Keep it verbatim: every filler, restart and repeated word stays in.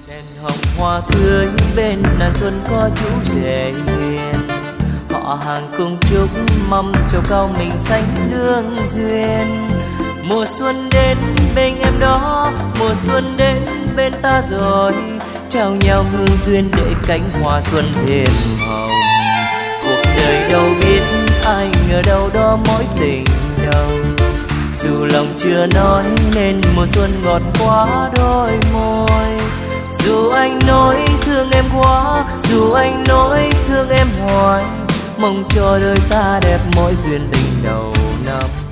Đèn hồng hoa tươi bên làn xuân có chú rể hiền, họ hàng cùng chúc mong trầu cao mình sánh đương duyên. Mùa xuân đến bên em đó, mùa xuân đến bên ta rồi, trao nhau hương duyên để cánh hoa xuân thêm hồng. Cuộc đời đâu biết ai ngờ đâu đó mối tình đầu, dù lòng chưa nói nên mùa xuân ngọt quá đôi môi. Dù anh nói thương em quá, dù anh nói thương em hoài, mong cho đôi ta đẹp mỗi duyên tình đầu năm.